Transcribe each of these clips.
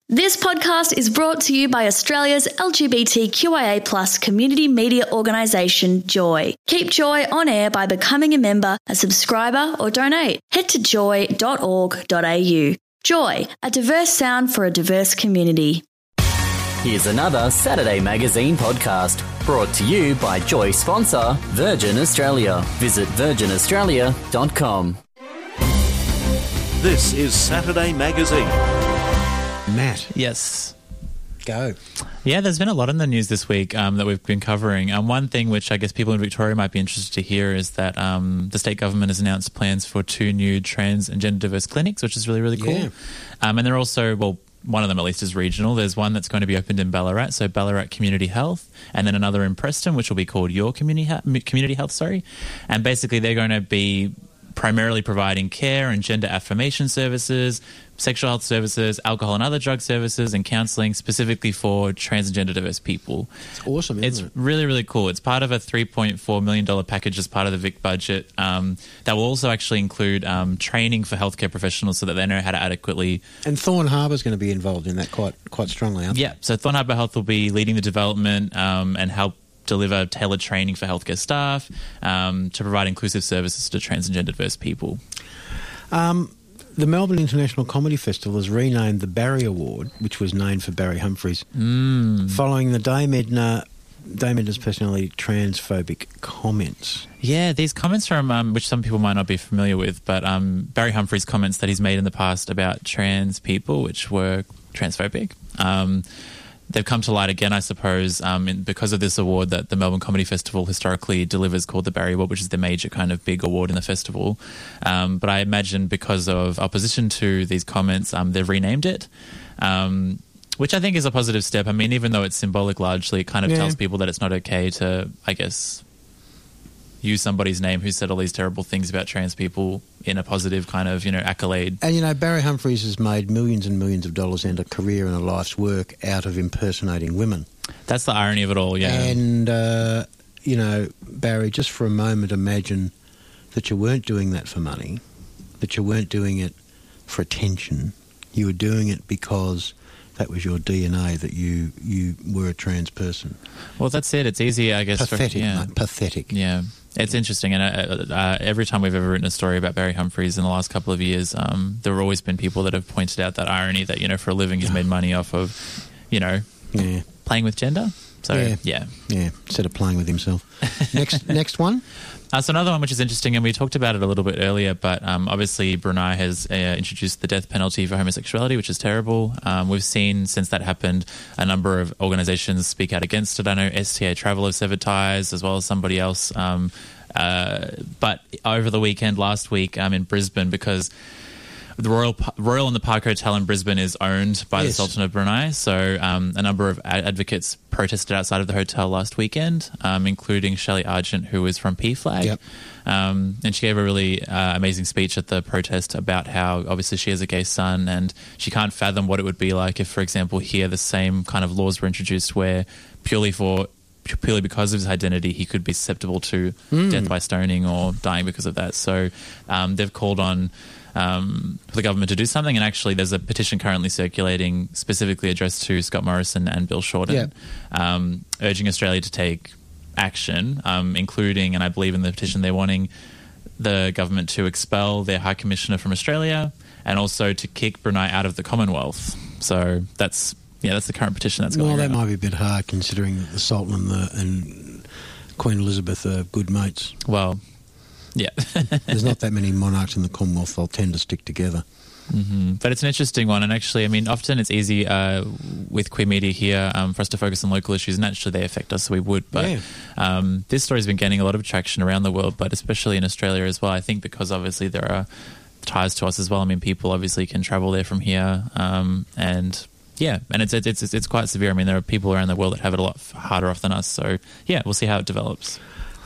This podcast is brought to you by Australia's LGBTQIA+ community media organisation, Joy. Keep Joy on air by becoming a member, a subscriber or donate. Head to joy.org.au. Joy, a diverse sound for a diverse community. Here's another Saturday Magazine podcast brought to you by Joy sponsor Virgin Australia. Visit virginaustralia.com. This is Saturday Magazine. Matt. Yes. Go. Yeah, there's been a lot in the news this week that we've been covering. One thing which I guess people in Victoria might be interested to hear is that the state government has announced plans for 2 new trans and gender diverse clinics, which is really, really cool. Yeah. And they're also, well, one of them at least is regional. There's one that's going to be opened in Ballarat, so Ballarat Community Health, and then another in Preston, which will be called Your Community Health. And basically they're going to be primarily providing care and gender affirmation services, sexual health services, alcohol and other drug services, and counselling specifically for trans and gender diverse people. It's awesome, isn't it? It's really, really cool. It's part of a $3.4 million package as part of the Vic budget that will also actually include training for healthcare professionals so that they know how to adequately... And Thorn Harbour's going to be involved in that quite strongly, aren't they? Yeah, so Thorn Harbour Health will be leading the development and help deliver tailored training for healthcare staff to provide inclusive services to trans and gender diverse people. The Melbourne International Comedy Festival has renamed the Barry Award, which was named for Barry Humphries, following the Dame Edna's personality transphobic comments. Yeah, these comments from, which some people might not be familiar with, but Barry Humphries' comments that he's made in the past about trans people, which were transphobic. They've come to light again, I suppose, because of this award that the Melbourne Comedy Festival historically delivers called the Barry Award, which is the major kind of big award in the festival. But I imagine because of opposition to these comments, they've renamed it, which I think is a positive step. I mean, even though it's symbolic largely, it kind of tells people that it's not okay to, I guess, use somebody's name who said all these terrible things about trans people in a positive kind of, accolade. And, Barry Humphries has made millions and millions of dollars and a career and a life's work out of impersonating women. That's the irony of it all, yeah. And, Barry, just for a moment, imagine that you weren't doing that for money, that you weren't doing it for attention. You were doing it because that was your DNA, that you were a trans person. Well, that's it. It's easy, I guess. Pathetic, mate, pathetic. Yeah. It's interesting, and every time we've ever written a story about Barry Humphries in the last couple of years, there have always been people that have pointed out that irony that, for a living he's made money off of, playing with gender. So, yeah. Instead of playing with himself. Next one? So another one which is interesting, and we talked about it a little bit earlier, but obviously Brunei has introduced the death penalty for homosexuality, which is terrible. We've seen since that happened a number of organisations speak out against it. I know STA Travel have severed ties as well as somebody else. But over the weekend, last week in Brisbane, because the Royal and the Park Hotel in Brisbane is owned by the Sultan of Brunei. So a number of advocates protested outside of the hotel last weekend, including Shelley Argent, who is from PFLAG. Yep. And she gave a really amazing speech at the protest about how obviously she has a gay son and she can't fathom what it would be like if, for example, here the same kind of laws were introduced where purely because of his identity, he could be susceptible to death by stoning or dying because of that. So they've called on for the government to do something, and actually there's a petition currently circulating specifically addressed to Scott Morrison and Bill Shorten, urging Australia to take action, including, and I believe in the petition they're wanting the government to expel their High Commissioner from Australia and also to kick Brunei out of the Commonwealth. So that's the current petition that's going on. Well, that might be a bit hard considering that the Sultan and Queen Elizabeth are good mates. Well, yeah. There's not that many monarchs in the Commonwealth. They'll tend to stick together. Mm-hmm. But it's an interesting one. And actually, I mean, often it's easy with queer media here for us to focus on local issues. Naturally, they affect us, so we would. But this story's been gaining a lot of traction around the world, but especially in Australia as well. I think because obviously there are ties to us as well. I mean, people obviously can travel there from here. And it's quite severe. I mean, there are people around the world that have it a lot harder off than us. So, yeah, we'll see how it develops.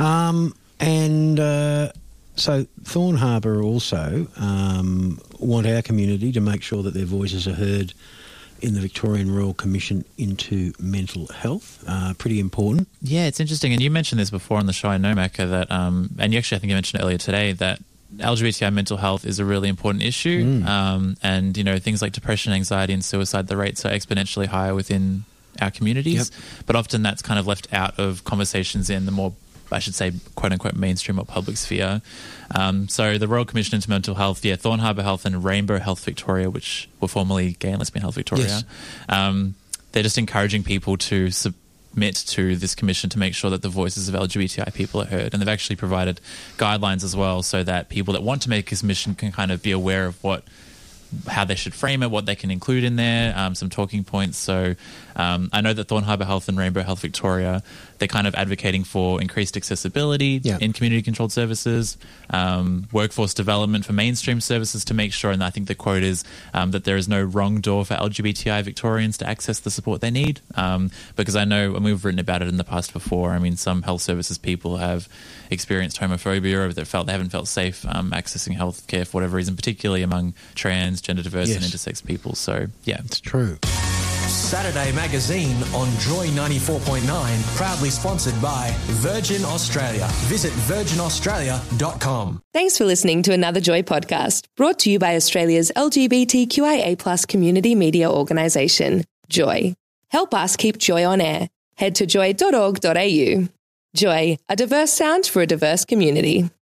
So Thorn Harbour also want our community to make sure that their voices are heard in the Victorian Royal Commission into Mental Health. Pretty important. Yeah, it's interesting. And you mentioned this before on the show, I know, Macca, that, and you actually, I think you mentioned earlier today, that LGBTI mental health is a really important issue. And, things like depression, anxiety and suicide, the rates are exponentially higher within our communities. But often that's kind of left out of conversations in the more, I should say, quote unquote, mainstream or public sphere. So the Royal Commission into Mental Health, Thorn Harbour Health and Rainbow Health Victoria, which were formerly Gay and Lesbian Health Victoria, they're just encouraging people to submit to this commission to make sure that the voices of LGBTI people are heard. And they've actually provided guidelines as well so that people that want to make a submission can kind of be aware of how they should frame it, what they can include in there, some talking points. So I know that Thorn Harbour Health and Rainbow Health Victoria, they're kind of advocating for increased accessibility in community-controlled services, workforce development for mainstream services to make sure, and I think the quote is that there is no wrong door for LGBTI Victorians to access the support they need. Because I know, and we've written about it in the past before, I mean, some health services people have experienced homophobia or they haven't felt safe accessing healthcare for whatever reason, particularly among trans, gender diverse and intersex people. So, yeah. It's true. Saturday Magazine on Joy 94.9, proudly sponsored by Virgin Australia. Visit virginaustralia.com. Thanks for listening to another Joy podcast, brought to you by Australia's LGBTQIA+ community media organisation, Joy. Help us keep Joy on air. Head to joy.org.au. Joy, a diverse sound for a diverse community.